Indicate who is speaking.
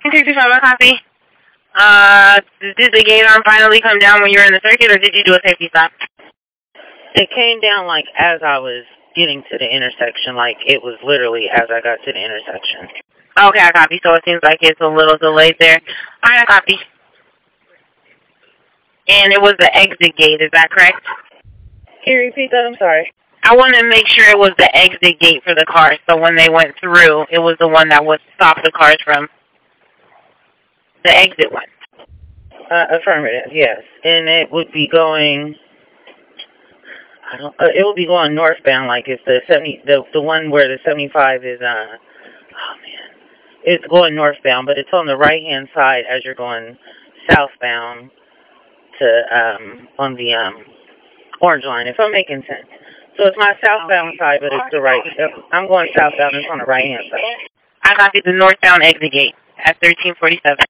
Speaker 1: 65, a copy. Did the gate arm finally come down when you were in the circuit, or did you do a safety stop?
Speaker 2: It came down like as I was getting to the intersection, like it was literally as I got to the intersection.
Speaker 1: Okay, I copy. So it seems like it's a little delayed there. All right, I copy. And it was the exit gate, is that correct?
Speaker 2: Can you repeat that? I'm sorry.
Speaker 1: I want to make sure it was the exit gate for the car, so when they went through, it was the one that would stop the cars from the exit one.
Speaker 2: Affirmative, yes. And it would be going... it will be going northbound, like it's the one where the 75 is, it's going northbound, but it's on the right-hand side as you're going southbound to, on the, orange line, if I'm making sense. So it's my southbound side, but it's the right, I'm going southbound, it's on the right-hand side.
Speaker 1: I copy the northbound exit gate at 1347.